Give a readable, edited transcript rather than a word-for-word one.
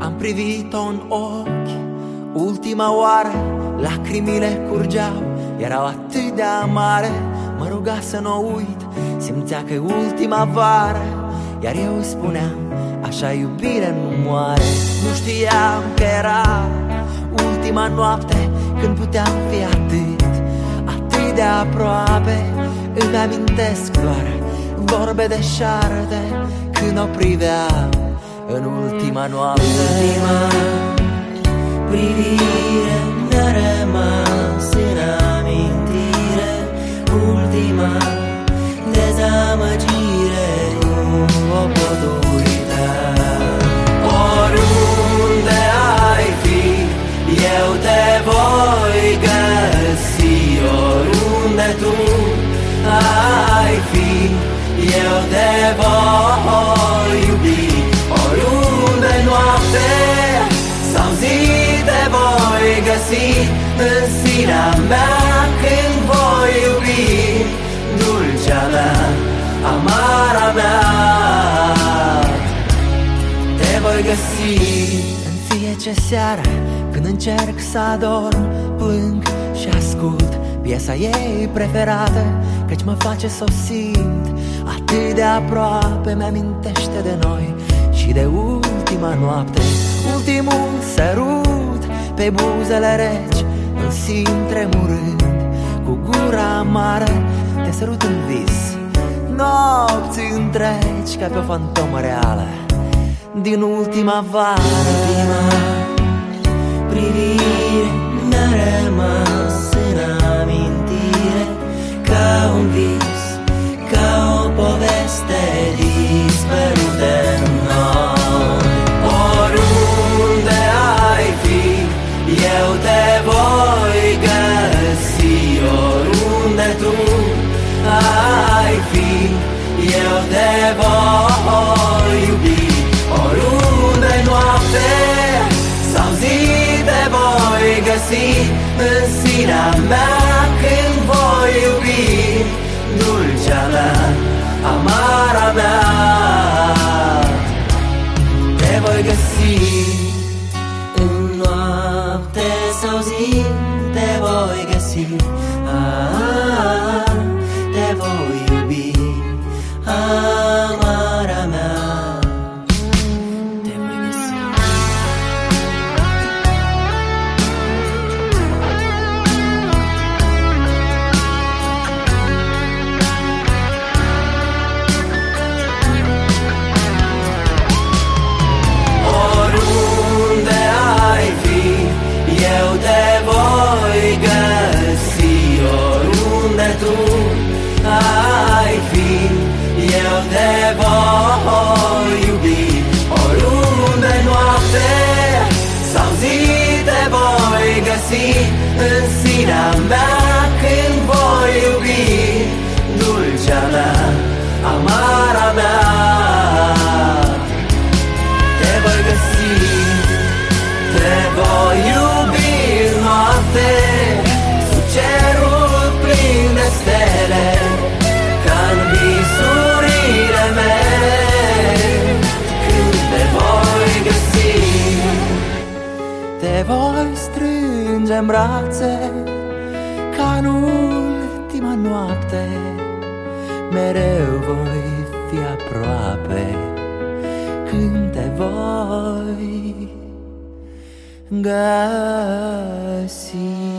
Am privit-o în ochi ultima oară, lacrimile curgeau, erau atât de amare. Mă ruga să n-o uit, simțea că e ultima vară, iar eu îi spuneam, așa iubire nu moare. Nu știam că era ultima noapte, când puteam fi atât de aproape. Îmi amintesc doar vorbe de șarpe, când o priveam în ultima noapte. Ultima privire mi-a rămas în amintire, ultima dezamăgire, nu o pot uita. Oriunde ai fi, eu te voi găsi. Oriunde tu ai fi, eu te voi iubi. Oriunde noapte sau zi te voi găsi, în sinea mea când voi iubi. Dulcea mea, amara mea, te voi găsi. În fiecare seară când încerc să adorm, plâng și ascult piesa ei preferată, căci mă face să o simt atât de aproape. Mi-amintește de noi și de ultima noapte, ultimul sărut pe buzele reci. Îl simt tremurând cu gura amară, te sărut în vis nopți întregi, ca pe o fantomă reală din ultima vară. Ultima privire mi-a rămas în amintire, ca un vis, ca o poveste dispărută în noi. Oriunde ai fi, eu te voi găsi. Oriunde tu ai fi, eu te voi iubi. Oriunde noapte sau zi te voi găsi, în sinea mea când voi iubi. Dulcea mea, amara mea, te voi găsi. În noapte sau zi te voi găsi, te voi iubi, amara mea, te voi găsi. Oriunde ai fi, eu te voi găsi. Oriunde tu ai fi, eu te voi iubi. Oriunde noapte sau zi te voi găsi, în sinea mea când voi iubi. Dulcea mea, amara mea, te voi găsi. Te voi iubi în noapte, sub cerul plin de stele, ca-n visurile mele. Când te voi găsi, te voi strânge în brațe, ca în ultima noapte. Mereu voi fi aproape, când te voi găsi.